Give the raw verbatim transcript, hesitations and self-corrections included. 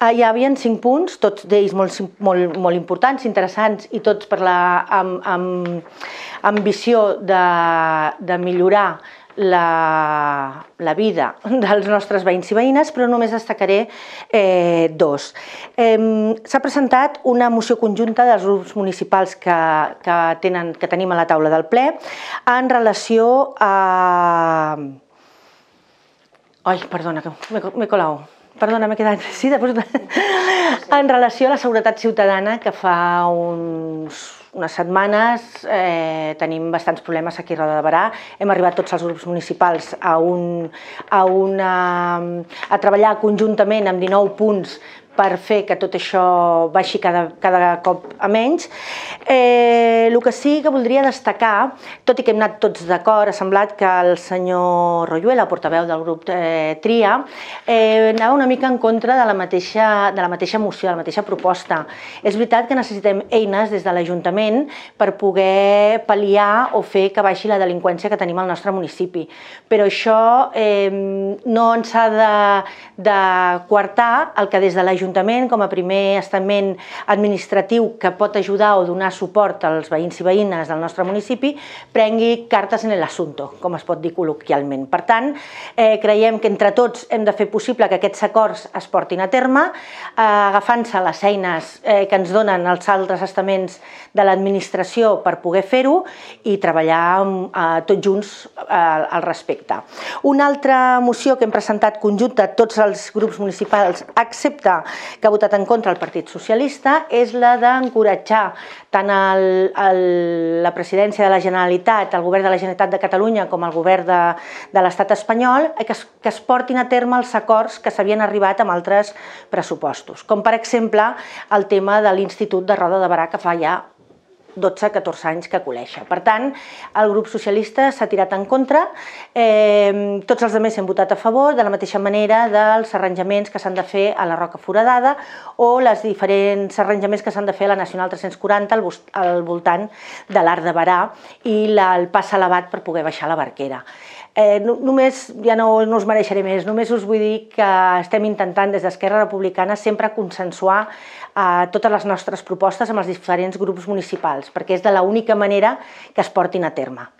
Hi havia cinc punts, tots d'ells molt, molt, molt importants, interessants i tots per la, amb, amb ambició de, de millorar la, la vida dels nostres veïns i veïnes, però només destacaré eh, dos. Eh, S'ha presentat una moció conjunta dels grups municipals que, que, tenen, que tenim a la taula del ple en relació a... Ai, perdona, que m'he colat. Perdona, m'he quedat... Sí, després... En relació a la seguretat ciutadana, que fa uns, unes setmanes eh, tenim bastants problemes aquí a Roda de Berà. Hem arribat tots els grups municipals a, un, a, una, a treballar conjuntament amb dinou punts per fer que tot això baixi cada, cada cop a menys. Eh, el que sí que voldria destacar, tot i que hem anat tots d'acord, ha semblat que el senyor Royuela, portaveu del grup eh, Tria, eh, anava una mica en contra de la, mateixa, de la mateixa moció, de la mateixa proposta. És veritat que necessitem eines des de l'Ajuntament per poder pal·liar o fer que baixi la delinqüència que tenim al nostre municipi, però això eh, no ens ha de, de coartar el que des de l'Ajuntament l'Ajuntament, com a primer estament administratiu que pot ajudar o donar suport als veïns i veïnes del nostre municipi, prengui cartes en l'assumpte, com es pot dir col·loquialment. Per tant, eh, creiem que entre tots hem de fer possible que aquests acords es portin a terme, eh, agafant-se les eines eh, que ens donen els altres estaments de l'administració per poder fer-ho i treballar eh, tots junts eh, al respecte. Una altra moció que hem presentat conjunta tots els grups municipals, excepte que ha votat en contra el Partit Socialista, és la d'encoratjar tant el, el, la presidència de la Generalitat, el govern de la Generalitat de Catalunya com el govern de, de l'estat espanyol, que es, que es portin a terme els acords que s'havien arribat amb altres pressupostos, com per exemple el tema de l'Institut de Roda de Berà, que fa ja dotze a catorze anys que coleixa. Per tant, el grup socialista s'ha tirat en contra, eh, tots els altres hem votat a favor, de la mateixa manera dels arranjaments que s'han de fer a la Roca Foradada o els diferents arranjaments que s'han de fer a la Nacional tres-cents quaranta al, al voltant de l'Arc de Berà i la, el pas elevat per poder baixar la Barquera. Eh, només, ja no, no us mereixeré més, només us vull dir que estem intentant des d'Esquerra Republicana sempre consensuar eh, totes les nostres propostes amb els diferents grups municipals, perquè és de l'única manera que es portin a terme.